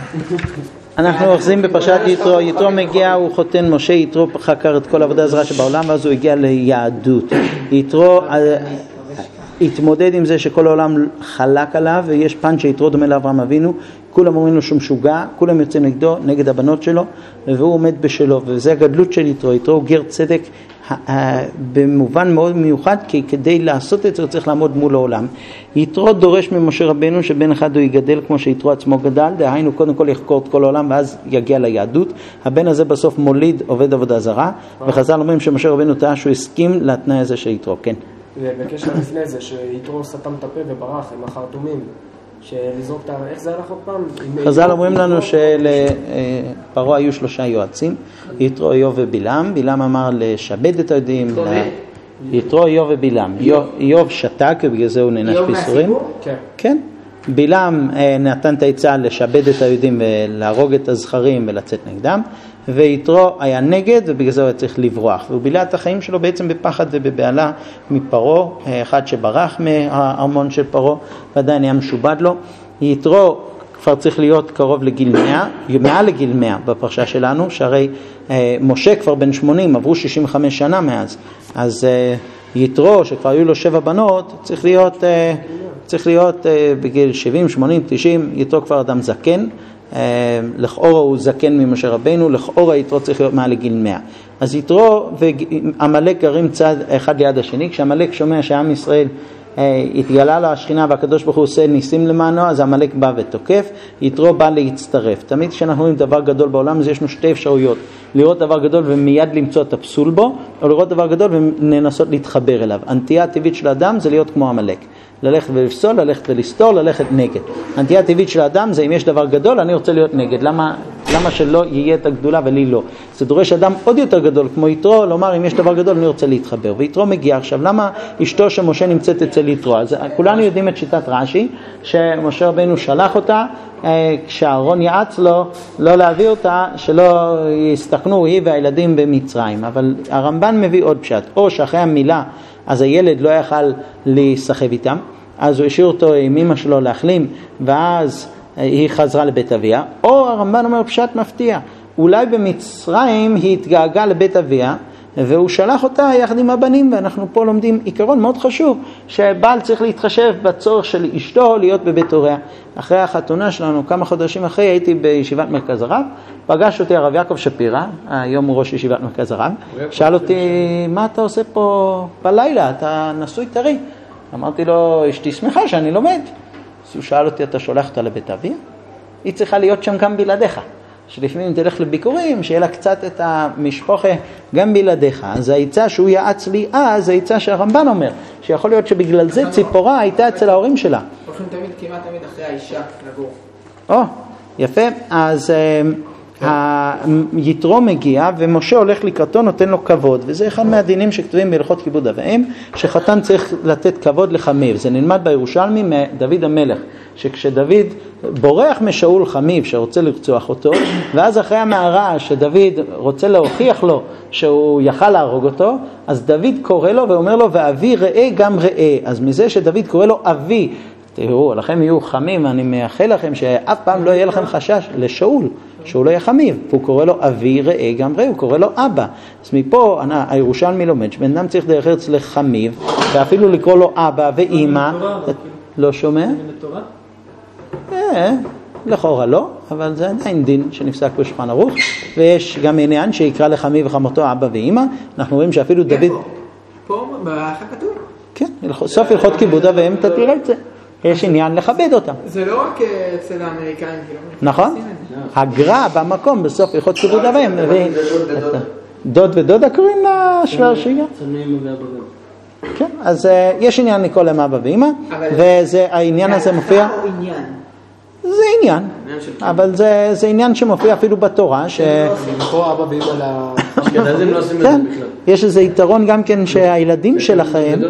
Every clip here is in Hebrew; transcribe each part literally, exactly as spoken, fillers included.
אנחנו אוחזים בפרשת יתרו. יתרו מגיע, הוא חותן משה. יתרו חקר את כל עבודה זרה שבעולם, ואז הוא הגיע ליהדות. יתרו התמודד עם זה שכל העולם חלק עליו, ויש פן שיתרו דומה לאברהם אבינו. כולם אומרים לו שהוא משוגע, כולם יוצאים נגדו, נגד הבנות שלו, והוא עומד בשלו, וזה הגדלות של יתרו. יתרו הוא גר צדק במובן מאוד מיוחד, כי כדי לעשות את זה הוא צריך לעמוד מול העולם. יתרו דורש ממשה רבנו שבן אחד הוא יגדל כמו שיתרו עצמו גדל, דהיינו קודם כל יחקור את כל העולם ואז יגיע ליהדות. הבן הזה בסוף מוליד עובד עבודה זרה, וחז"ל אומרים שמשה רבנו טעה שהוא הסכים לתנאי הזה של יתרו. כן. ובקשר לפני זה שיתרו סתם את הפה וברח עם החרטומים, שלזרוק את ה... איך זה הלך עוד פעם? חז"ל אומרים לנו שלפרעה היו שלושה יועצים, יתרו, איוב ובלעם. בלעם אמר לשבד את היהודים, יתרו, איוב ובלעם. איוב שתק ובגלל זה הוא נענש בייסורים. כן. בלעם נתן את העצה לשבד את היהודים ולהרוג את הזכרים ולצאת נגדם, ויתרו היה נגד ובגלל זה הוא צריך לברוח, והוא בילה את החיים שלו בעצם בפחד ובבעלה מפרעה, אחד שברח מהארמון של פרעה ועדיין היה משובד לו. יתרו כבר צריך להיות קרוב לגיל מאה, מעל לגיל מאה בפרשה שלנו, שהרי משה כבר בן שמונים, עברו שישים וחמש שנה מאז, אז יתרו שכבר היו לו שבע בנות צריך להיות צריך להיות בגיל שבעים, שמונים, תשעים. יתרו כבר אדם זקן, לכאורה הוא זקן ממשה רבנו, לכאורה יתרו צריך להיות מעל לגיל מאה. אז יתרו ועמלק גרים צד אחד ליד השני. כשעמלק שומע שעם ישראל התגלה לו השכינה והקדוש ברוך הוא עושה ניסים למענו, אז עמלק בא ותוקף, יתרו בא להצטרף. תמיד כשאנחנו רואים דבר גדול בעולם, אז יש לנו שתי אפשרויות: לראות דבר גדול ומיד למצוא את הפסול בו, או לראות דבר גדול וננסות להתחבר אליו. הנטייה הטבעית של האדם זה להיות כמו עמלק, ללכת ולפסול, ללכת ולסתור, ללכת נגד. הנטייה הטבעית של האדם זה אם יש דבר גדול אני רוצה להיות נגד. למה, למה שלא יהיה את הגדולה ולי לא? זה דורש אדם עוד יותר גדול כמו יתרו, לומר אם יש דבר גדול אני רוצה להתחבר. ויתרו מגיע. עכשיו למה אשתו שמשה נמצאת אצל יתרו? אז כולנו יודעים את שיטת רש"י שמשה רבנו שלח אותה כשאהרון יעץ לו לא להביא אותה, שלא יסתכנו היא והילדים במצרים. אבל הרמב"ן מביא עוד פשט, או שאחרי המילה אז הילד לא יכל להיסחב איתם, אז הוא השאיר אותו עם אמא שלו להחלים, ואז היא חזרה לבית אביה. או הרמב"ן אומר פשט מפתיע, אולי במצרים היא התגעגעה לבית אביה, והוא שלח אותה יחד עם הבנים. ואנחנו פה לומדים עיקרון מאוד חשוב, שבעל צריך להתחשב בצורך של אשתו להיות בבית הוריה. אחרי החתונה שלנו, כמה חודשים אחרי, הייתי בישיבת מרכז הרב, פגש אותי הרב יעקב שפירא, היום הוא ראש ישיבת מרכז הרב, שאל אותי, מה אתה עושה פה בלילה? אתה נשוי טרי? אמרתי לו, אשתי שמחה שאני לומד. אז הוא שאל אותי, אתה שולח אותה לבית אביה? היא צריכה להיות שם גם בלעדיך. שלפעמים תלך לביקורים, שיהיה לה קצת את המשפחה גם בלעדיך. אז העצה שהוא יעץ לי אז, העצה שהרמב"ן אומר, שיכול להיות שבגלל זה ציפורה הייתה אצל ההורים שלה. הולכים תמיד, כמעט תמיד אחרי האישה לגור. או, יפה. אז יתרו מגיע ומשה הולך לקראתו, נותן לו כבוד, וזה אחד מהדינים שכתובים בהלכות כיבוד אב ואם, שחתן צריך לתת כבוד לחמיו. זה נלמד בירושלמי מדוד המלך, שכשדוד בורח משאול חמיו שרוצה לרצוח אותו, ואז אחרי המערה שדוד רוצה להוכיח לו שהוא יכל להרוג אותו, אז דוד קורא לו ואומר לו, ואבי ראה גם ראה. אז מזה שדוד קורא לו אבי, תראו, לכם יהיו חמים, אני מאחל לכם שאף פעם לא יהיה לכם חשש לשאול, שהוא לא יהיה חמיו. הוא קורא לו אבי ראה גם ראה, הוא קורא לו אבא. אז מפה הירושלמי לומד שבן אדם צריך דרך ארץ לחמיו, ואפילו לקרוא לו אבא ואמא. לא שומע? אה, לכאורה לא, אבל זה עדיין דין שנפסק בשולחן ערוך, ויש גם עניין שיקרא לחמיו וחמותו אבא ואמא. אנחנו רואים שאפילו דוד... פה, באחר כתוב? כן, סוף הלכות כיבוד אב ואם אתה תראה את זה. יש עניין לכבד אותם. זה לא רק אצל האמריקאים. נכון? הגר"א במקום בסוף הלכות כיבוד אב ואם. דוד ודודה קוראים לשוור שיגה? כן, אז יש עניין לקרוא להם אבא ואמא, והעניין הזה מופיע... זה עניין, אבל זה, זה עניין שמופיע אפילו בתורה, ש... פה אבא ואמא אשכנזים לא עושים את זה בכלל. יש איזה יתרון גם כן שהילדים שלכם,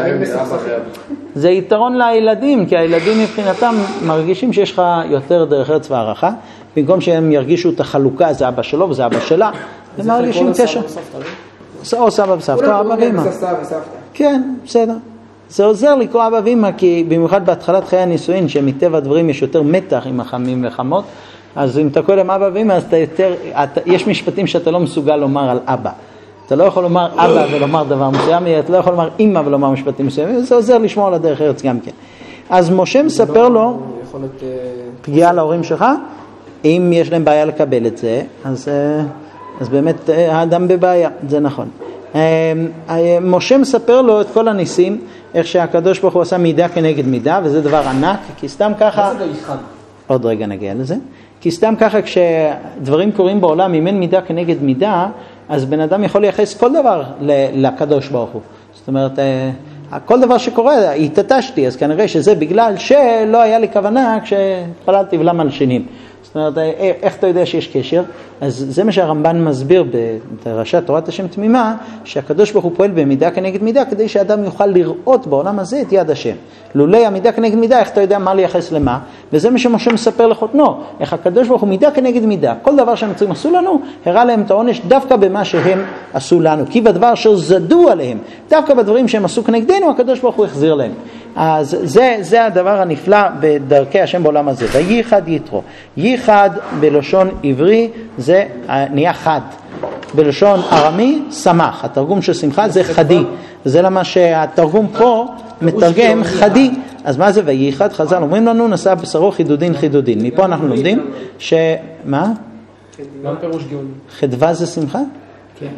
זה יתרון לילדים, כי הילדים מבחינתם מרגישים שיש לך יותר דרך ארץ והערכה, במקום שהם ירגישו את החלוקה, זה אבא שלו וזה אבא שלה, הם מרגישים קשר. או סבא וסבתא, אבא ואמא. כן, בסדר. זה עוזר לקרוא אבא ואמא, כי במיוחד בהתחלת חיי הנישואין, שמטבע הדברים יש יותר מתח עם החמים וחמות, אז אם אתה קורא להם אבא ואמא, אז אתה יותר, אתה, יש משפטים שאתה לא מסוגל לומר על אבא. אתה לא יכול לומר אבא ולומר דבר מסוים, אתה לא יכול לומר אמא ולומר משפטים מסוימים, זה עוזר לשמור על הדרך ארץ גם כן. אז משה מספר לו, פגיעה להורים שלך, אם יש להם בעיה לקבל את זה, אז, אז באמת האדם בבעיה, זה נכון. משה מספר לו את כל הניסים, איך שהקדוש ברוך הוא עשה מידה כנגד מידה, וזה דבר ענק, כי סתם ככה... מה זה ויחד? עוד רגע נגיע לזה. כי סתם ככה כשדברים קורים בעולם, אם אין מידה כנגד מידה, אז בן אדם יכול לייחס כל דבר לקדוש ברוך הוא. זאת אומרת, כל דבר שקורה, התעטשתי, אז כנראה שזה בגלל שלא היה לי כוונה כשפללתי ולמה מלשינים. זאת אומרת, איך אתה יודע שיש קשר? אז זה מה שהרמב"ן מסביר בדרשת תורת השם תמימה, שהקדוש ברוך הוא פועל במידה כנגד מידה, כדי שאדם יוכל לראות בעולם הזה את יד השם. לולי המידה כנגד מידה, איך אתה יודע מה לייחס למה? וזה מה שמשה מספר לחותנו, איך הקדוש ברוך הוא מידה כנגד מידה. כל דבר שהמצרים עשו לנו, הראה להם את העונש דווקא במה שהם עשו לנו. כי בדבר אשר זדו עליהם, דווקא בדברים שהם עשו כנגדנו, הקדוש ברוך הוא החזיר להם. אז זה, זה הדבר הנפלא בדרכי השם בעולם הזה. וייחד יתרו. ייחד בלשון עברי זה נהיה חד. בלשון ארמי שמח. התרגום של שמחה זה חדי. זה למה שהתרגום פה מתרגם חדי. אז מה זה וייחד? חז"ל אומרים לנו נשא בשרו חידודין חידודין. מפה אנחנו לומדים ש... מה? גם פירוש גאוני. חדווה זה שמחה? כן.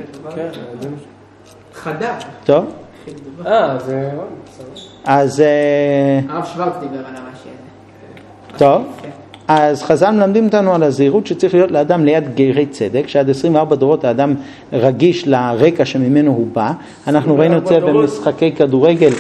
חדה. טוב. אה, זה... אז... הרב שוורץ דיבר על המשי הזה. טוב. אז חז"ל מלמדים אותנו על הזהירות שצריך להיות לאדם ליד גרי צדק, שעד עשרים וארבע דורות האדם רגיש לרקע שממנו הוא בא. אנחנו ראינו את זה במשחקי כדורגל,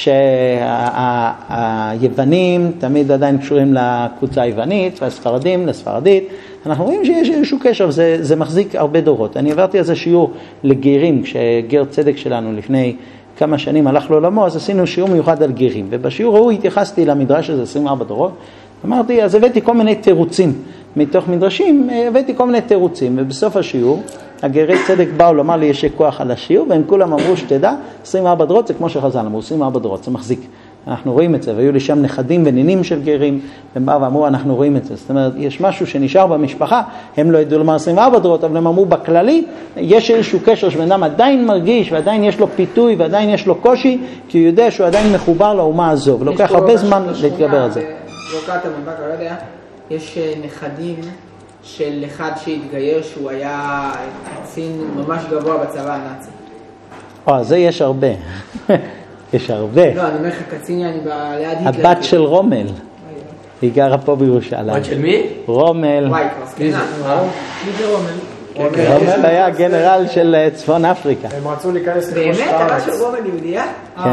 שהיוונים תמיד עדיין קשורים לקבוצה היוונית, והספרדים לספרדית. אנחנו רואים שיש איזשהו קשר, זה, זה מחזיק הרבה דורות. אני עברתי על זה שיעור לגרים, כשגר צדק שלנו לפני כמה שנים הלך לעולמו, אז עשינו שיעור מיוחד על גרים, ובשיעור ההוא התייחסתי למדרש הזה עשרים וארבע דורות. אמרתי, אז הבאתי כל מיני תירוצים, מתוך מדרשים הבאתי כל מיני תירוצים, ובסוף השיעור, הגרי צדק באו לומר לי יש כוח על השיעור, והם כולם אמרו שתדע, עשרים וארבע דורות זה כמו שחז"ל אמרו, עשרים וארבע דורות, זה מחזיק. אנחנו רואים את זה, והיו לי שם נכדים ונינים של גרים, והם באו ואמרו, אנחנו רואים את זה. זאת אומרת, יש משהו שנשאר במשפחה, הם לא ידעו לומר עשרים וארבע דורות, אבל הם אמרו בכללי, יש איזשהו קשר שבן אדם עדיין מרגיש, ועדיין יש לו פיתוי, ועדיין יש לו קושי, כי הוא יודע שהוא עדיין מחובר לאומה הזו, ולוקח הרבה זמן להתגבר על זה. לא קראת מבק, לא יודע, יש נכדים של אחד שהתגייר שהוא היה קצין ממש גבוה בצבא הנאצי. או, זה יש הרבה. יש הרבה. לא, אני אומר לך קצין, אני ליד היטלר. הבת של רומל. היא גרה פה בירושלים. הבת של מי? רומל. וואי, כבר סקנה. מי זה רומל? רומל היה גנרל של צפון אפריקה. הם רצו להיכנס באמת? הבת של רומל יהודייה? כן.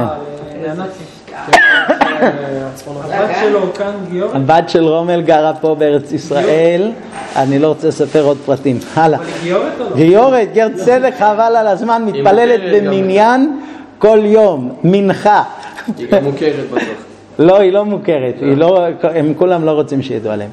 הבת שלו כאן גיורת? הבת של רומל גרה פה בארץ ישראל. אני לא רוצה לספר עוד פרטים. הלאה. גיורת או לא? גיורת, גר צדק חבל על הזמן, מתפללת במניין כל יום, מנחה. היא גם מוכרת בטוח. לא, היא לא מוכרת. הם כולם לא רוצים שידעו עליהם.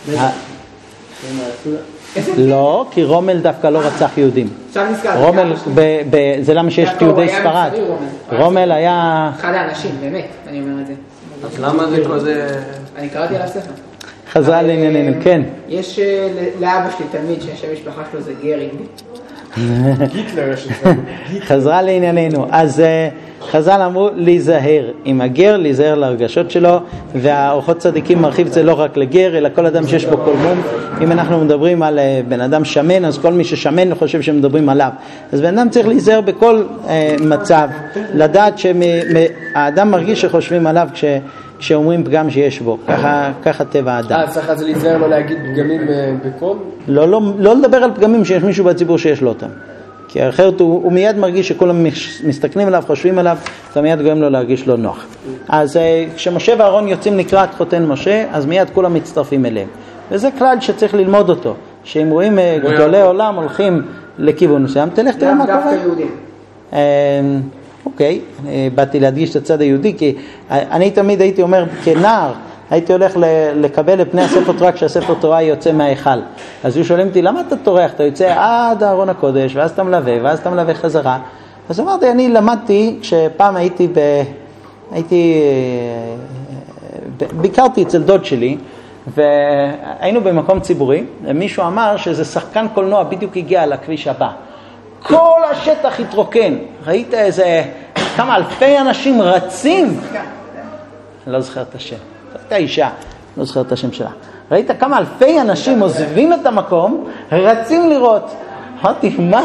לא, כי רומל דווקא לא רצח יהודים. עכשיו נזכר. רומל, זה למה שיש יהודי ספרד. רומל היה... אחד האנשים, באמת, אני אומר את זה. אז למה זה כזה... אני קראתי על הספר. חזרה לענייננו, כן. יש לאבא שלי תלמיד שהשם משפחה שלו זה גרינג. גיטלר יש את זה. חזרה לענייננו. אז חז"ל אמרו להיזהר עם הגר, להיזהר להרגשות שלו, והאורחות צדיקים מרחיב את זה לא רק לגר, אלא כל אדם שיש בו כל מום. אם אנחנו מדברים על בן אדם שמן, אז כל מי ששמן חושב שמדברים עליו. אז בן אדם צריך להיזהר בכל מצב, לדעת שהאדם מרגיש שחושבים עליו כש... כשאומרים פגם שיש בו, ככה, ככה טבע האדם. אה, צריך אז להיזהר לא להגיד פגמים בקול? לא, לא, לא לדבר על פגמים שיש מישהו בציבור שיש לו אותם. כי אחרת הוא, הוא מיד מרגיש שכולם מסתכלים עליו, חושבים עליו, זה מיד גורם לו להרגיש לא נוח. אז כשמשה ואהרון יוצאים לקראת חותן משה, אז מיד כולם מצטרפים אליהם. וזה כלל שצריך ללמוד אותו, שאם רואים גדולי עולם הולכים לכיוון מסוים, תלך תראה מה קורה. אוקיי, באתי להדגיש את הצד היהודי, כי אני תמיד הייתי אומר, כנער, הייתי הולך לקבל לפני הספר תורה, כשהספר תורה יוצא מההיכל. אז הוא שואלים אותי, למה אתה טורח? אתה יוצא עד ארון הקודש, ואז אתה מלווה, ואז אתה מלווה חזרה. אז אמרתי, אני למדתי, כשפעם הייתי ב... הייתי... ביקרתי אצל דוד שלי, והיינו במקום ציבורי, ומישהו אמר שזה שחקן קולנוע בדיוק הגיע לכביש הבא. כל השטח התרוקן, ראית איזה כמה אלפי אנשים רצים, אני לא זוכר את השם, הייתה אישה, לא זוכר את השם שלה. ראית כמה אלפי אנשים עוזבים את המקום, רצים לראות. אמרתי, מה?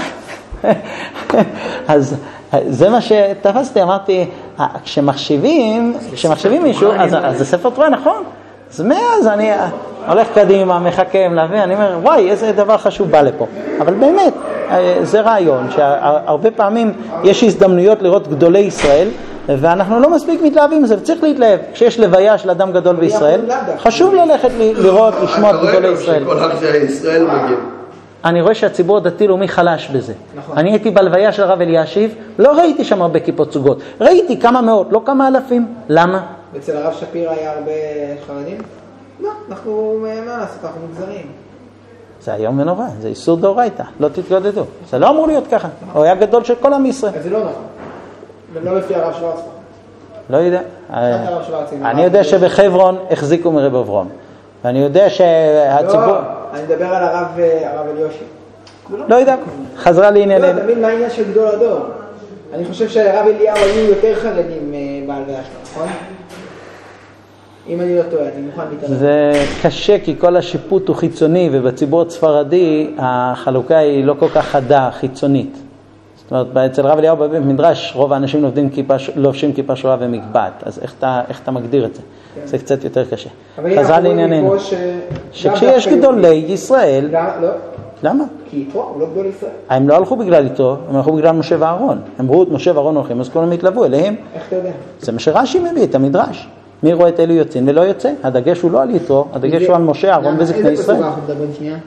אז זה מה שתפסתי, אמרתי, כשמחשיבים, כשמחשיבים מישהו, אז זה ספר תורה, נכון? אז מאז אני הולך קדימה, מחכה להביא, אני אומר, וואי, איזה דבר חשוב בא לפה. אבל באמת, זה רעיון, שהרבה פעמים יש הזדמנויות לראות גדולי ישראל, ואנחנו לא מספיק מתלהבים מזה, וצריך להתלהב. כשיש לוויה של אדם גדול בישראל, חשוב ללכת לראות, לשמוע את גדולי ישראל. שכל עם ישראל מגיע. אני רואה שהציבור הדתי-לאומי חלש בזה. אני הייתי בלוויה של הרב אלישיב, לא ראיתי שם הרבה כיפות סוגות. ראיתי כמה מאות, לא כמה אלפים. למה? אצל הרב שפיר היה הרבה חרדים? לא, אנחנו, מה לעשות, אנחנו מגזרים. זה היום ונורא, זה איסור דאורייתא, לא תתגודדו. זה לא אמור להיות ככה. הוא היה גדול של כל עם ישראל. זה לא נכון. ולא לפי הרב שוורץ. לא יודע. אני יודע שבחברון החזיקו מרב אברום. ואני יודע שהציבור... לא, אני מדבר על הרב אלישיב. לא יודע, חזרה לעניינים. לא, תמיד מה העניין של גדול הדור? אני חושב שהרב אליהו היו יותר חרדים בהלוויה שלו, נכון? אם אני לא טועה, אני מוכן להתערב. זה קשה כי כל השיפוט הוא חיצוני, ובציבור הצפרדי החלוקה היא לא כל כך חדה, חיצונית. זאת אומרת, אצל רב אליהו בבית מדרש רוב האנשים לובשים כיפה, לובשים כיפה שחורה ומגבעת, אז איך אתה, איך אתה מגדיר את זה? כן. זה קצת יותר קשה. חזרה לענייננו. ש... שכשיש גדולי ישראל... לא. למה? כי יתרו, הוא לא גדול ישראל. הם לא הלכו בגלל יתרו, הם הלכו בגלל משה ואהרון. הם ראו את משה ואהרון הולכים, אז כולם התלוו אליהם. איך אתה יודע? זה מה שרש"י מביא, את המדרש. מי רואה את אלו יוצאים ולא יוצא? הדגש הוא לא על יתרו, הדגש הוא על משה, אהרון וזקני ישראל. איזה פסוק אנחנו מדברים שנייה?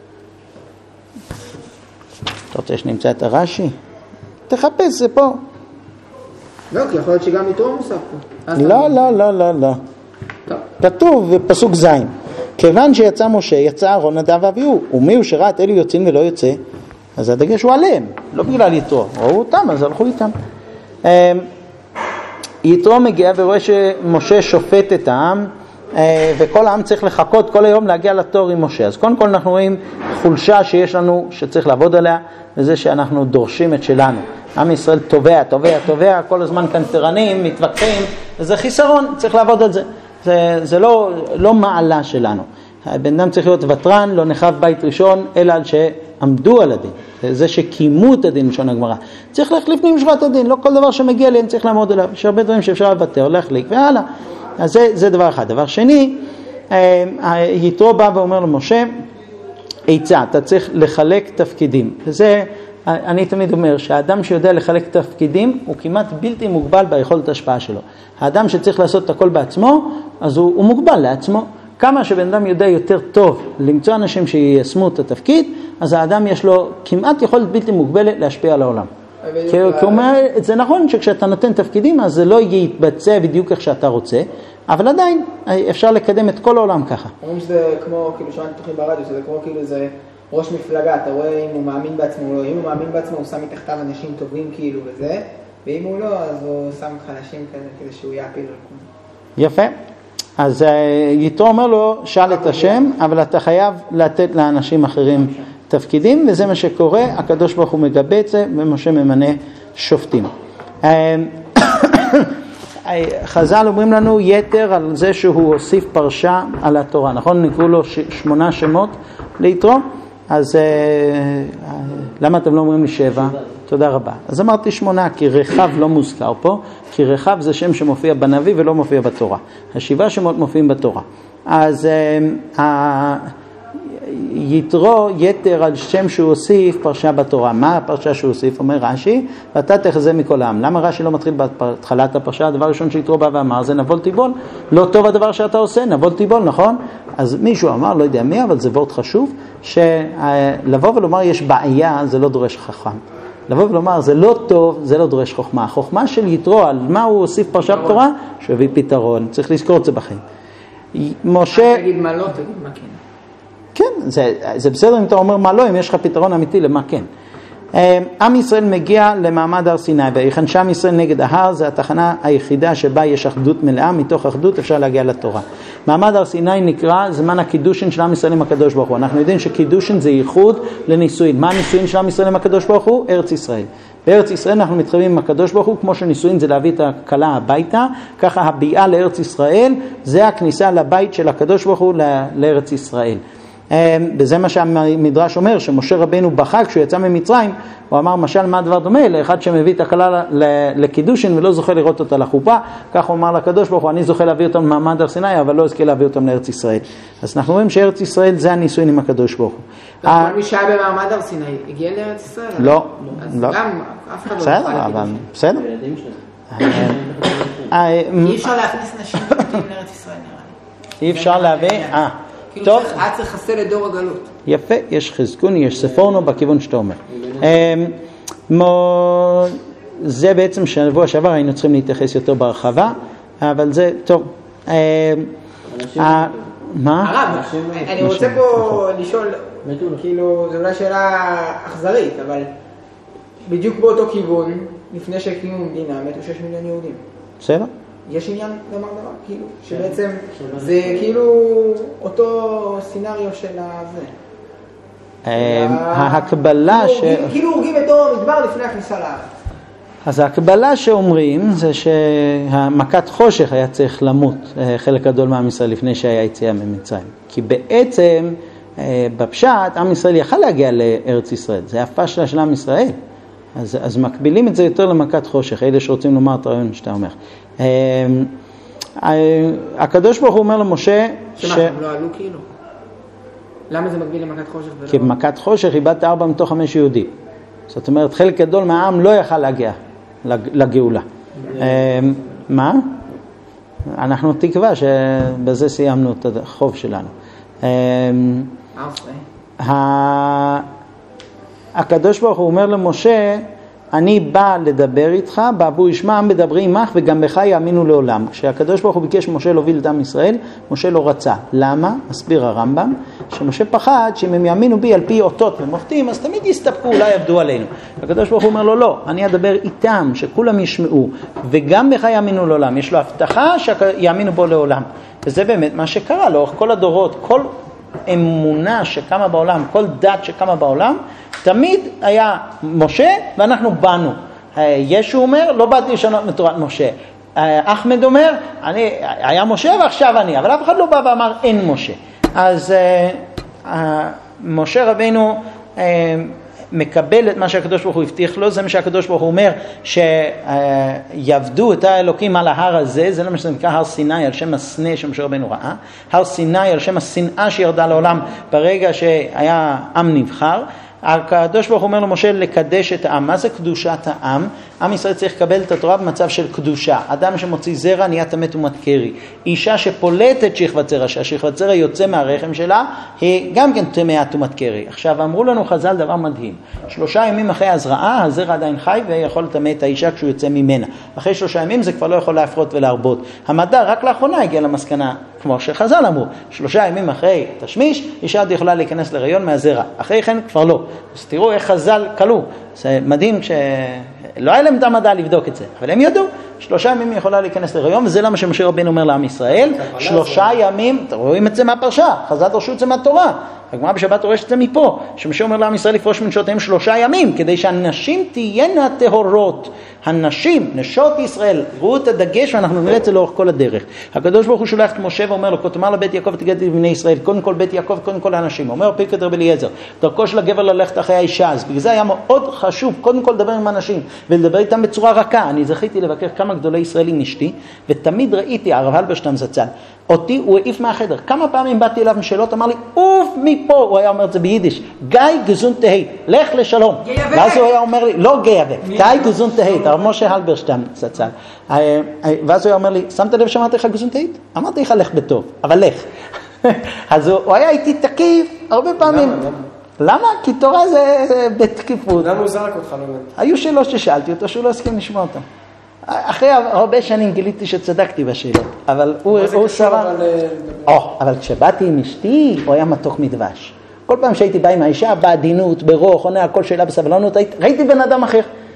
אתה רוצה שנמצא את הרש"י? תחפש, זה פה. לא, כי יכול להיות שגם יתרו מוסף פה. לא, לא, לא, לא, לא. כתוב בפסוק זין. כיוון שיצא משה, יצא אהרון, נדב ואביהו, ומי הוא שראה את אלו יוצאים ולא יוצא, אז הדגש הוא עליהם, לא בגלל יתרו. ראו אותם, אז הלכו איתם. יתרו מגיע ורואה שמשה שופט את העם, וכל העם צריך לחכות כל היום להגיע לתור עם משה. אז קודם כל אנחנו רואים חולשה שיש לנו, שצריך לעבוד עליה, וזה שאנחנו דורשים את שלנו. עם ישראל תובע, תובע, תובע, כל הזמן קנטרנים, מתווכחים, וזה חיסרון, צריך לעבוד על זה. זה, זה לא, לא מעלה שלנו. הבן אדם צריך להיות וטרן, לא נחב בית ראשון, אלא על שעמדו על הדין. זה שקיימו את הדין לשון הגמרא. צריך להחליף משורת הדין, לא כל דבר שמגיע אליהם צריך לעמוד עליו. יש הרבה דברים שאפשר לוותר, להחליק והלאה. אז זה, זה דבר אחד. דבר שני, יתרו בא ואומר למשה, עצה, אתה צריך לחלק תפקידים. וזה, אני תמיד אומר, שהאדם שיודע לחלק תפקידים, הוא כמעט בלתי מוגבל ביכולת השפעה שלו. האדם שצריך לעשות את הכל בעצמו, אז הוא, הוא מוגבל לעצמו. כמה שבן אדם יודע יותר טוב למצוא אנשים שיישמו את התפקיד, אז האדם יש לו כמעט יכולת בלתי מוגבלת להשפיע על העולם. כי הוא אומר, זה נכון שכשאתה נותן תפקידים, אז זה לא יתבצע בדיוק איך שאתה רוצה, אבל עדיין אפשר לקדם את כל העולם ככה. אומרים שזה כמו, כאילו שמעתי תוכנית ברדיו, שזה כמו כאילו זה ראש מפלגה, אתה רואה אם הוא מאמין בעצמו או לא, אם הוא מאמין בעצמו הוא שם מתחתיו אנשים טובים כאילו וזה, ואם הוא לא, אז הוא שם חלשים כזה כדי שהוא יעפיל על כולם. יפה. אז יתרו אומר לו, שאל את השם, אבל אתה חייב לתת לאנשים אחרים תפקידים, וזה מה שקורה, הקדוש ברוך הוא מגבה את זה, ומשה ממנה שופטים. חז"ל אומרים לנו יתר על זה שהוא הוסיף פרשה על התורה, נכון? נקראו לו ש- שמונה שמות ליתרו, אז למה אתם לא אומרים לי שבע? תודה רבה. אז אמרתי שמונה, כי רחב לא מוזכר פה, כי רחב זה שם שמופיע בנביא ולא מופיע בתורה. השבעה שמות מופיעים בתורה. אז יתרו יתר על שם שהוא הוסיף פרשה בתורה. מה הפרשה שהוא הוסיף? אומר רש"י, ואתה תחזה מכל העם. למה רש"י לא מתחיל בהתחלת הפרשה? הדבר הראשון שיתרו בא ואמר, זה נבול תיבול. לא טוב הדבר שאתה עושה, נבול תיבול, נכון? אז מישהו אמר, לא יודע מי, אבל זה וורט חשוב, שלבוא ולומר יש בעיה, זה לא דורש חכם. לבוא ולומר, זה לא טוב, זה לא דורש חוכמה. החוכמה של יתרו, על מה הוא הוסיף פרשה בתורה? שהוא הביא פתרון. צריך לזכור את זה בחיים. משה... תגיד מה לא, תגיד מה כן. כן, זה, זה בסדר אם אתה אומר מה לא, אם יש לך פתרון אמיתי למה כן. עם ישראל מגיע למעמד הר סיני, ויחנשה עם ישראל נגד ההר, זה התחנה היחידה שבה יש אחדות מלאה, מתוך אחדות אפשר להגיע לתורה. מעמד הר סיני נקרא זמן הקידושין של עם ישראל עם הקדוש ברוך הוא. אנחנו יודעים שקידושין זה ייחוד לנישואין. מה הנישואין של עם ישראל עם הקדוש ברוך הוא? ארץ ישראל. בארץ ישראל אנחנו מתחייבים עם הקדוש ברוך הוא, כמו שנישואין זה להביא את הכלה הביתה, ככה הביאה לארץ ישראל זה הכניסה לבית של הקדוש ברוך הוא לארץ ישראל. וזה מה שהמדרש אומר, שמשה רבנו בכה כשהוא יצא ממצרים, הוא אמר משל מה דבר דומה לאחד שמביא את הכלה לקידושין ולא זוכה לראות אותה לחופה, כך הוא אמר לקדוש ברוך הוא, אני זוכה להביא אותם ממעמד הר סיני אבל לא אזכה להביא אותם לארץ ישראל. אז אנחנו רואים שארץ ישראל זה הנישואין עם הקדוש ברוך הוא. כל מי שהיה במעמד הר סיני הגיע לארץ ישראל? לא, אז לא. גם אף אחד לא בסדר, יוכל אבל להגיד. בסדר. אי אפשר להכניס נשים פרטיים לארץ ישראל נראה לי. אי אפשר להביא, אה, כאילו טוב. צריך, היה צריך לחסל את דור הגלות. יפה, יש חזקוני, יש ספורנו בכיוון שאתה אומר. זה בעצם שבוע שעבר היינו צריכים להתייחס יותר בהרחבה, אבל זה טוב. מה? הרב, אני רוצה פה לשאול, כאילו, זו אולי שאלה אכזרית, אבל בדיוק באותו כיוון, לפני שהקימו מדינה, מתו שש מיליון יהודים. בסדר? יש עניין דבר דבר, כאילו, שבעצם זה כאילו אותו סינריו של הזה. ההקבלה ש... כאילו הורגים את דור המדבר לפני הכניסה לארץ. אז ההקבלה שאומרים זה שהמכת חושך היה צריך למות חלק גדול מעם ישראל לפני שהיה יציאה ממצרים. כי בעצם בפשט עם ישראל יכל להגיע לארץ ישראל, זה היה פשלה של עם ישראל. אז, אז מקבילים את זה יותר למכת חושך, אלה שרוצים לומר את הרעיון שאתה אומר. הקדוש ברוך הוא אומר למשה שמה, ש... הם לא עלו כאילו? למה זה מקביל למכת חושך? ולא... כי במכת חושך איבדת ארבע מתוך חמש יהודים. זאת אומרת, חלק גדול מהעם לא יכל להגיע לגאולה. מה? אנחנו תקווה שבזה סיימנו את החוב שלנו. הקדוש ברוך הוא אומר למשה, אני בא לדבר איתך, בעבור ישמע עם מדברי עמך וגם בך יאמינו לעולם. כשהקדוש ברוך הוא ביקש משה להוביל את עם ישראל, משה לא רצה. למה? מסביר הרמב"ם, שמשה פחד שאם הם יאמינו בי על פי אותות ומופתים, אז תמיד יסתפקו, אולי יעבדו עלינו. הקדוש ברוך הוא אומר לו, לא, אני אדבר איתם, שכולם ישמעו, וגם בך יאמינו לעולם. יש לו הבטחה שיאמינו בו לעולם. וזה באמת מה שקרה לאורך כל הדורות, כל אמונה שקמה בעולם, כל דת שקמה בעולם, תמיד היה משה ואנחנו באנו. ישו אומר, לא באתי לשנות מתורת משה. אחמד אומר, אני, היה משה ועכשיו אני, אבל אף אחד לא בא ואמר אין משה. אז משה רבינו מקבל את מה שהקדוש ברוך הוא הבטיח לו, זה מה שהקדוש ברוך הוא אומר, שיעבדו את האלוקים על ההר הזה, זה מה שזה נקרא הר סיני, על שם הסנה שמשה רבינו ראה, הר סיני על שם השנאה שירדה לעולם ברגע שהיה עם נבחר. הקדוש ברוך הוא אומר למשה לקדש את העם. מה זה קדושת העם? עם ישראל צריך לקבל את התורה במצב של קדושה. אדם שמוציא זרע נהיה טמא טומאת קרי. אישה שפולטת שכבת זרע, שהשכבת זרע יוצא מהרחם שלה, היא גם כן טמאה טומאת קרי. עכשיו אמרו לנו חז"ל דבר מדהים. שלושה ימים אחרי הזרעה, הזרע עדיין חי ויכול לטמא את האישה כשהוא יוצא ממנה. אחרי שלושה ימים זה כבר לא יכול להפרות ולהרבות. המדע רק לאחרונה הגיע למסקנה, כמו שחז"ל אמרו, שלושה ימים אחרי תשמיש, אישה עוד יכולה להיכנס להיריון מהזרע. אחרי כן כבר לא. אז תראו איך חז"ל קלו. זה מדהים שלא היה להם את המדע לבדוק את זה, אבל הם ידעו, שלושה ימים היא יכולה להיכנס להיריון, וזה למה שמשה רבינו אומר לעם ישראל, שלושה ימים, רואים את זה מהפרשה, חז"ל דרשו את זה מהתורה, הגמרא בשבת דורשת את זה מפה, שמשה אומר לעם ישראל לפרוש מנשותיהם שלושה ימים, כדי שהנשים תהיינה טהורות, הנשים, נשות ישראל, ראו את הדגש ואנחנו נראה את זה לאורך כל הדרך. הקדוש ברוך הוא שולח את משה ואומר לו, תאמר לבית יעקב ותגד לבני ישראל, קודם כל בית יעקב, קודם כל האנשים. אומר פיקוד רבי אליעזר, דרכו של הגבר ללכת אחרי האישה, אז בגלל זה היה מאוד חשוב, קודם כל לדבר עם אנשים ולדבר איתם בצורה רכה. אני זכיתי לבקר כמה גדולי ישראלים עם אשתי, ותמיד ראיתי, הרב הלברשטם זצ"ל, אותי הוא העיף מהחדר. כמה פעמים באתי אליו משאלות, אמר לי, אוף מפה, הוא היה אומר את זה ביידיש, גיא גזון תהי, לך לשלום. ואז הוא היה אומר לי, לא גיא אבק, גיא גזון תהי, הרב משה הלברשטם זצ"ל. ואז הוא היה אומר לי, שמת לב שאמרתי לך גזון תהי? אמרתי לך לך בטוב, אבל לך. אז הוא היה איתי תקיף הרבה פעמים. למה? כי תורה זה בתקיפות. למה הוא זרק אותך לבן? היו שאלות ששאלתי אותו, שהוא לא הסכים לשמוע אותם. אחרי הרבה שנים גיליתי שצדקתי בשאלות, אבל הוא סבר. אבל כשבאתי עם אשתי, הוא היה מתוק מדבש. כל פעם שהייתי בא עם האישה, בעדינות, ברוך, עונה על כל שאלה בסבלנות, ראיתי בן אדם אחר.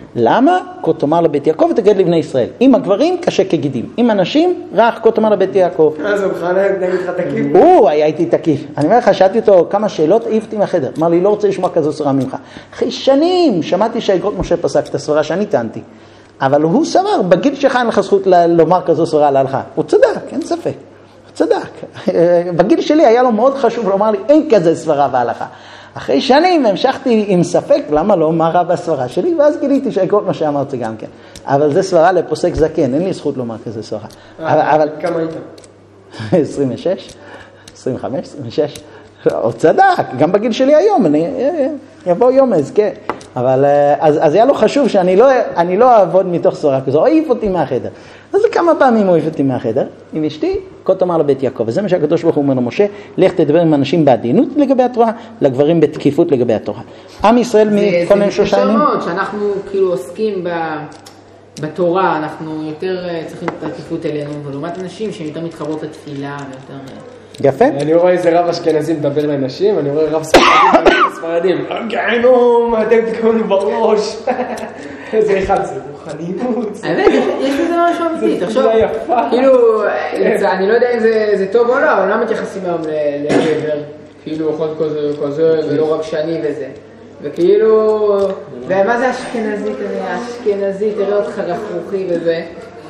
למה? כה תאמר לבית יעקב ותגד לבני ישראל. עם הגברים קשה כגידים, עם הנשים רך כה תאמר לבית יעקב. אז הוא מחנק נגיד לך תקיף. הוא היה איתי תקיף. אני אומר לך, שאלתי אותו כמה שאלות, העיפתי מהחדר. אמר לי, לא רוצה לשמוע כזו סברה ממך. אחרי שנים שמעתי שהאגרות משה פסק את הסברה שאני טענתי. אבל הוא סבר, בגיל שלך אין לך זכות לומר כזו סברה להלכה. הוא צדק, אין ספק. הוא צדק. בגיל שלי היה לו מאוד חשוב לומר לי, אין כזה סברה בהלכה. אחרי שנים המשכתי עם ספק, למה לא, מה רע בסברה שלי, ואז גיליתי שהאגרות מה שאמרתי גם כן. אבל זה סברה לפוסק זקן, אין לי זכות לומר כזה סברה. אבל כמה היית? עשרים ושש, עשרים וחמש, עשרים ושש. הוא צדק, גם בגיל שלי היום, אני יבוא יום אזכה. אבל אז, אז היה לו חשוב שאני לא, אני לא אעבוד מתוך סברה כזו, העיף אותי מהחדר. אז כמה פעמים הוא העיף אותי מהחדר, עם אשתי, כה תאמר לבית יעקב. וזה מה שהקדוש ברוך הוא אומר למשה, לך תדבר עם אנשים בעדינות לגבי התורה, לגברים בתקיפות לגבי התורה. עם ישראל מכל מיני שלושה ימים. זה מאוד שאנחנו כאילו עוסקים ב... בתורה, אנחנו יותר צריכים את התקיפות אלינו, ולעומת אנשים שהן יותר מתחברות לתפילה ויותר... יפה. אני רואה איזה רב אשכנזי מדבר לנשים, אני רואה רב ספרדים, גיהנום, אתם תקבלו בראש. איזה אחד זה, רוחניות. האמת, יש בזה משהו אמיתי, תחשוב, כאילו, אני לא יודע אם זה טוב או לא, אבל למה מתייחסים היום לגבר? כאילו, יכול להיות כזה, זה לא רק שני וזה. וכאילו, ומה זה אשכנזי כזה? אשכנזי, תראה אותך רחרוכי וזה.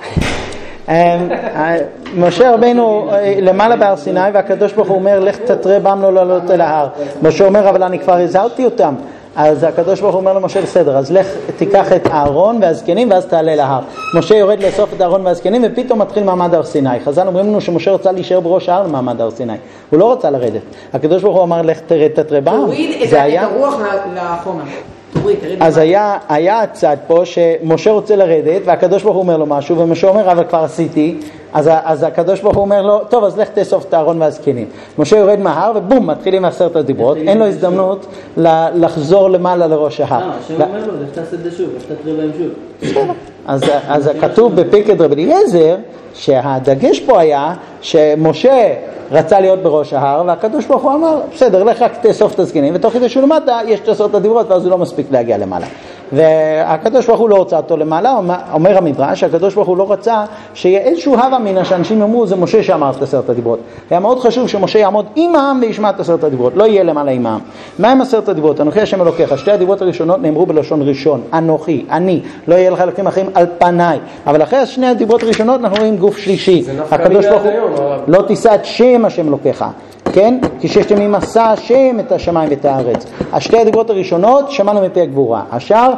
משה רבנו למעלה בהר סיני, והקדוש ברוך הוא אומר לך תתרה בם לא לעלות אל ההר. משה אומר אבל אני כבר הזהרתי אותם. אז הקדוש ברוך הוא אומר למשה בסדר, אז לך תיקח את הארון והזקנים ואז תעלה להר. משה יורד לאסוף את הארון והזקנים ופתאום מתחיל מעמד הר סיני. חז"ל אומרים לנו שמשה רצה להישאר בראש ההר למעמד הר סיני, הוא לא רצה לרדת. הקדוש ברוך הוא אמר לך תרד תתרה בם. תוריד את הרוח לחומר. אז היה, היה הצד פה שמשה רוצה לרדת והקדוש ברוך הוא אומר לו משהו ומשה אומר אבל כבר עשיתי, אז, אז הקדוש ברוך הוא אומר לו טוב אז לך תאסוף את הארון והזקנים. משה יורד מההר ובום מתחילים עשרת הדיברות, אין לו הזדמנות לחזור למעלה לראש ההר. לא, השם אומר לו לך תעשה את זה שוב, לך תתרה בהם שוב. אז, אז כתוב בפיקד רבי אליעזר שהדגש פה היה שמשה רצה להיות בראש ההר והקדוש ברוך הוא אמר בסדר לך רק תאסוף את הזקנים ותוך כדי שהוא למטה יש תעשות את הדיברות ואז הוא לא מספיק להגיע למעלה. והקדוש ברוך הוא לא רוצה אותו למעלה, אומר המדרש שהקדוש ברוך הוא לא רצה שיהיה איזשהו הווה מן שאנשים אמרו זה משה שאמר את עשרת הדיברות. היה מאוד חשוב שמשה יעמוד עם העם וישמע את עשרת הדיברות, לא יהיה למעלה עם העם. מה הם עשרת הדיברות? אנוכי השם אלוקיך. שתי הדיברות הראשונות נאמרו בלשון ראשון, אנוכי, אני, לא יהיה לך אלוקים אחרים על פניי. אבל אחרי שני הדיברות הראשונות אנחנו רואים גוף שלישי. הקדוש ברוך הוא לא תישא את שם השם אלוקיך. כן? כי ששת ימים עשה השם את השמיים ואת הארץ. השתי הדיברות הראשונות שמענו מפי הגבורה. השאר,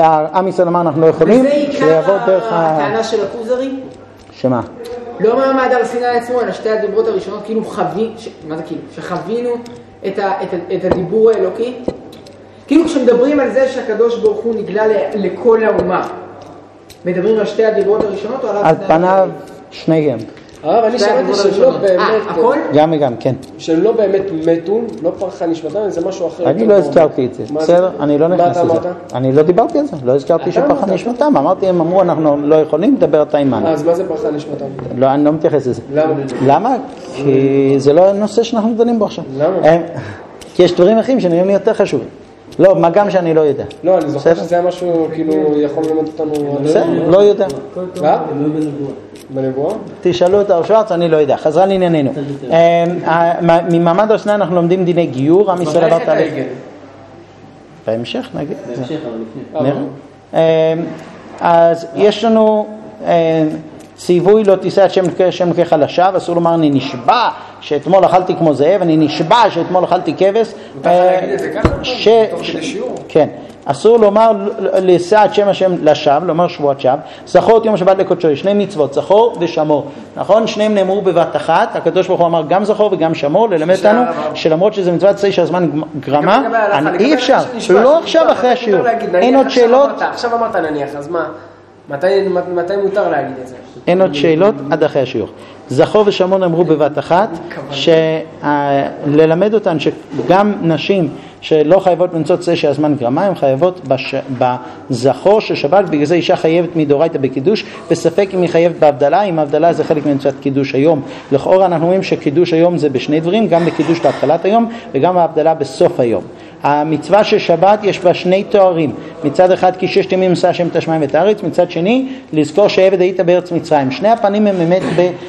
עם ישראל אמר אנחנו לא יכולים. וזה עיקר הטענה של הכוזרי? שמה? לא מעמד הר סיני עצמו, אלא שתי הדיברות הראשונות כאילו חווינו, מה זה כאילו? שחווינו את, ה, את, ה, את הדיבור האלוקי. כאילו כשמדברים על זה שהקדוש ברוך הוא נגלה לכל האומה, מדברים על שתי הדיברות הראשונות או על על פניו שניהם. הרב, אני שמעתי שהם לא באמת... הכל? גם וגם, כן. שהם לא באמת מתו, לא פרחה נשמתם, זה משהו אחר. אני לא הזכרתי את זה, בסדר? אני לא נכנס לזה. אני לא דיברתי על זה, לא הזכרתי שפרחה נשמתם. אמרתי, הם אמרו, אנחנו לא יכולים לדבר את האימן. אז מה זה פרחה נשמתם? לא, אני לא מתייחס לזה. למה? למה? כי זה לא הנושא שאנחנו מדברים בו עכשיו. למה? כי יש דברים אחרים שנראים לי יותר חשובים. לא, מה גם שאני לא יודע. לא, אני זוכר שזה היה משהו, כאילו, יכול ללמד אותנו... בסדר, לא יודע. מה? בנבואה? תשאלו את הרשואץ, אני לא יודע. חזרה לענייננו. ממעמד הר סיני אנחנו לומדים דיני גיור, עם ישראל עבר תהליך. בהמשך נגיד. בהמשך, אבל לפני. אז יש לנו ציווי לא תישא את שם אלוקיך לשווא, אסור לומר אני נשבע שאתמול אכלתי כמו זאב, אני נשבע שאתמול אכלתי כבש. אתה יכול להגיד את זה ככה? תוך כדי שיעור? כן. אסור לומר לשא את שם השם לשווא, לומר שבועת שווא. זכור את יום השבת לקודשו, שני מצוות, זכור ושמור. נכון? שניהם נאמרו בבת אחת. הקדוש ברוך הוא אמר גם זכור וגם שמור, ללמד אותנו שלמרות שזה מצוות צי שהזמן גרמה, אי אפשר, לא עכשיו אחרי השיעור. אין עוד שאלות. עכשיו אמרת נניח, אז מה? מתי מותר להגיד את זה? אין עוד שאלות עד אחרי השיעור. זכור ושמור נאמרו בבת אחת, שללמד אותן שגם נשים שלא חייבות במצוות צי שהזמן גרמה, הן חייבות בש... בזכור של שבת, בגלל זה אישה חייבת מדאורייתא בקידוש, בספק אם היא חייבת בהבדלה, אם ההבדלה זה חלק ממצוות קידוש היום. לכאורה אנחנו רואים שקידוש היום זה בשני דברים, גם בקידוש בהתחלת היום וגם בהבדלה בסוף היום. המצווה של שבת יש בה שני תוארים, מצד אחד כי ששת ימים עשה השם את השמיים ואת הארץ, מצד שני לזכור שעבד היית בארץ מצרים. שני הפנים הם באמת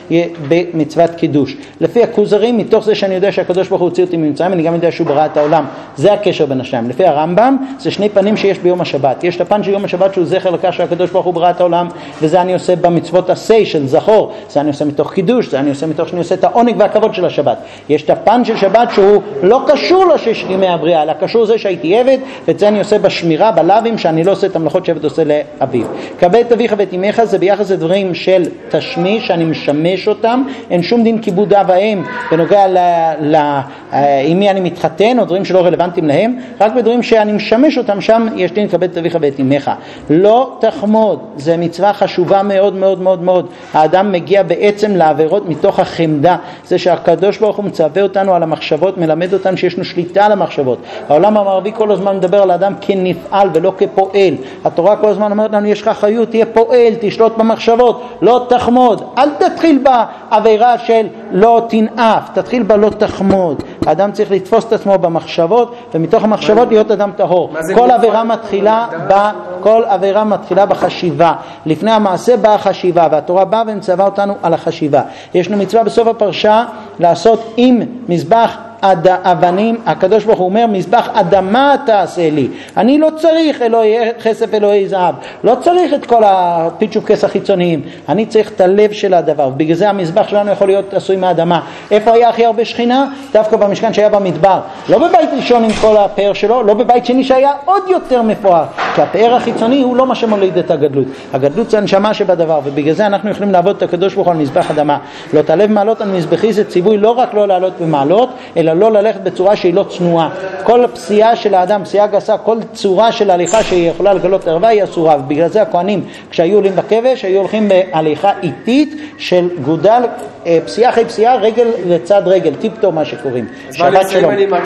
במצוות קידוש. לפי הכוזרים, מתוך זה שאני יודע שהקדוש ברוך הוא הוציא אותי ממצרים, אני גם יודע שהוא ברא את העולם. זה הקשר בין השניים. לפי הרמב"ם זה שני פנים שיש ביום השבת. יש את הפן של יום השבת שהוא זכר לכך שהקדוש ברוך הוא ברא את העולם, וזה אני עושה במצוות עשה של זכור, זה אני עושה מתוך קידוש, זה אני עושה מתוך שאני עושה את העונג והכבוד של השבת. יש את הפן של שבת שהוא לא קשור לששת ימי הבריאה, אלא קשור זה שהייתי עבד, ואת זה אני עושה בשמירה, בלווים, שאני לא עושה את המלאכות שעבד עושה לאביו. כבד את אביך ואת אמך, זה ביחס לדברים של תשמיש, שאני משמש אותם, אין שום דין כיבוד אב ואם בנוגע ל, ל, עם מי אני מתחתן, או דברים שלא רלוונטיים להם, רק בדברים שאני משמש אותם, שם יש דין כבד את אביך ואת אמך. לא תחמוד, זה מצווה חשובה מאוד מאוד מאוד מאוד. האדם מגיע בעצם לעבירות מתוך החמדה, זה שהקדוש ברוך הוא מצווה אותנו על המחשבות, מלמד אותנו שיש לנו שליטה על המחשבות. העולם המערבי כל הזמן מדבר על האדם כנפעל ולא כפועל. התורה כל הזמן אומרת לנו, יש לך חיות, תהיה פועל, תשלוט במחשבות, לא תחמוד. אל תתחיל בעבירה של לא תנאף, תתחיל בה לא תחמוד. האדם צריך לתפוס את עצמו במחשבות, ומתוך המחשבות להיות אדם טהור. כל עבירה מתחילה ב, כל עבירה מתחילה בחשיבה. לפני המעשה באה החשיבה, והתורה באה ומצווה אותנו על החשיבה. יש לנו מצווה בסוף הפרשה לעשות עם מזבח עד אבנים. הקדוש ברוך הוא אומר, מזבח אדמה תעשה לי. אני לא צריך אלוהי חסף אלוהי זהב, לא צריך את כל הפיצ'ופ כס החיצוניים, אני צריך את הלב של הדבר. בגלל זה המזבח שלנו יכול להיות עשוי מהאדמה. איפה היה הכי הרבה שכינה? דווקא במשכן שהיה במדבר, לא בבית ראשון עם כל הפאר שלו, לא בבית שני שהיה עוד יותר מפואר, כי הפאר החיצוני הוא לא מה שמוליד את הגדלות. הגדלות זה הנשמה שבדבר, ובגלל זה אנחנו יכולים לעבוד את הקדוש ברוך הוא על מזבח אדמה. לא תעלה במעלות על מזבחי, זה ציווי לא רק לא לעלות במעלות, אלא לא ללכת בצורה שהיא לא צנועה. כל פסיעה של האדם, פסיעה גסה, כל צורה של הליכה שהיא יכולה לגלות ערווה היא אסורה, ובגלל זה הכהנים כשהיו עולים בכבש היו הולכים בהליכה איטית של גודל, פסיעה אחרי פסיעה, רגל לצד רגל, טיפטו מה שקוראים. שבת שלום. אני מרגיש